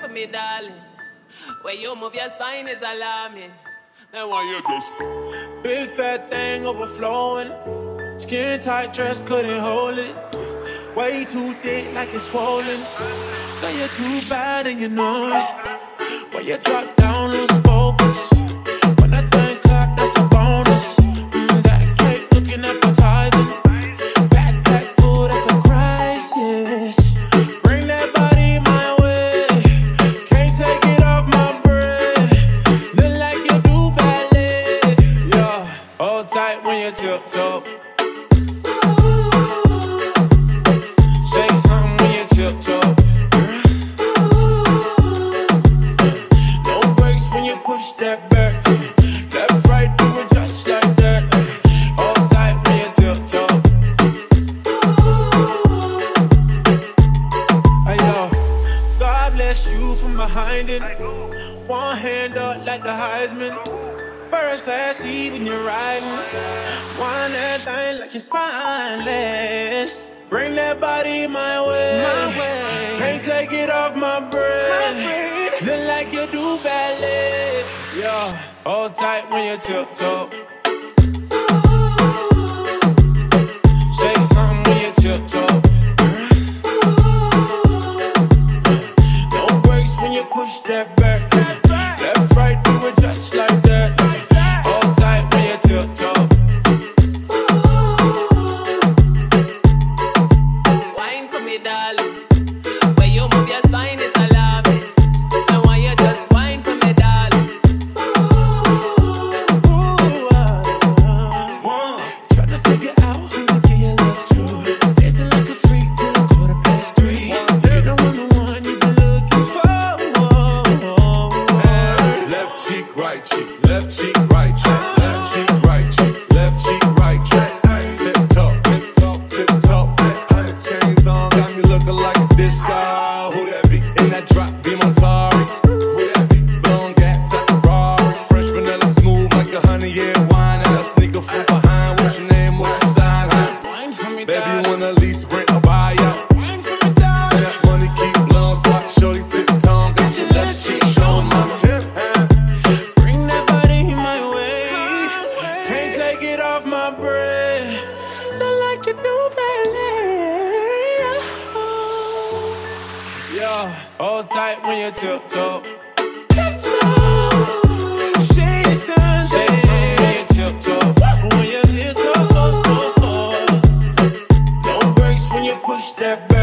me, darling. Where you move your spine is alarming. Then why you just big fat thing overflowing. Skin tight dress couldn't hold it. Way too thick like it's swollen. Girl, you're too bad and you know it. When you drop down, lose focus. When I think clap, that's a bonus. That cake looking appetizing. Backpack food, that's a crisis. Bring that body my way. Can't take it off my breath. Look like you do ballet. Yeah, hold tight when you tiptoe. Shake something when you tiptoe. No brakes when you push that back. Left, right, do it just like that. Hold tight when you tiptoe. Hey yo, God bless you from behind it. One hand up like the Heisman. First class seat when you're riding. Wind that thing like you're spineless. Bring that body my way. Can't take it off my breath. Look like you do ballet. Yeah, hold tight when you tiptoe. Shake something when you tiptoe. No brakes when you push that back. Left, right, do it just like that. Hold tight when you tiptoe. Wine for me, darling. Where you move your spine is alarming. And why you just wine for me, darling. Tryna figure out who to give your love to. Dancing like a freak till 3:15. You know I'm the one you've been looking for. left cheek, right cheek, left cheek, right cheek, left cheek, right cheek, left cheek, right cheek. Tip top, tip top, tip top. Chains on, got me looking like a disco. Who that be? In that drop, be my sorry. Who that be? Blowing gas at the Rari. Fresh vanilla smooth like a honey, yeah, wine. And I sneak a fool behind. What's your name? What's your sign? Wine for me, Baby, you darling. wanna lease, rent, or buy out? Wine for me, darling. That money keep blowing, so I can shorty tip tongue. Got your left cheek showing my tip. Bring that body my way. Can't take it off my breath. Look like you do ballet. Yeah, hold tight when you tiptoe. Shady Sunday. When you tiptoe. When you tiptoe. No brakes when you push that back.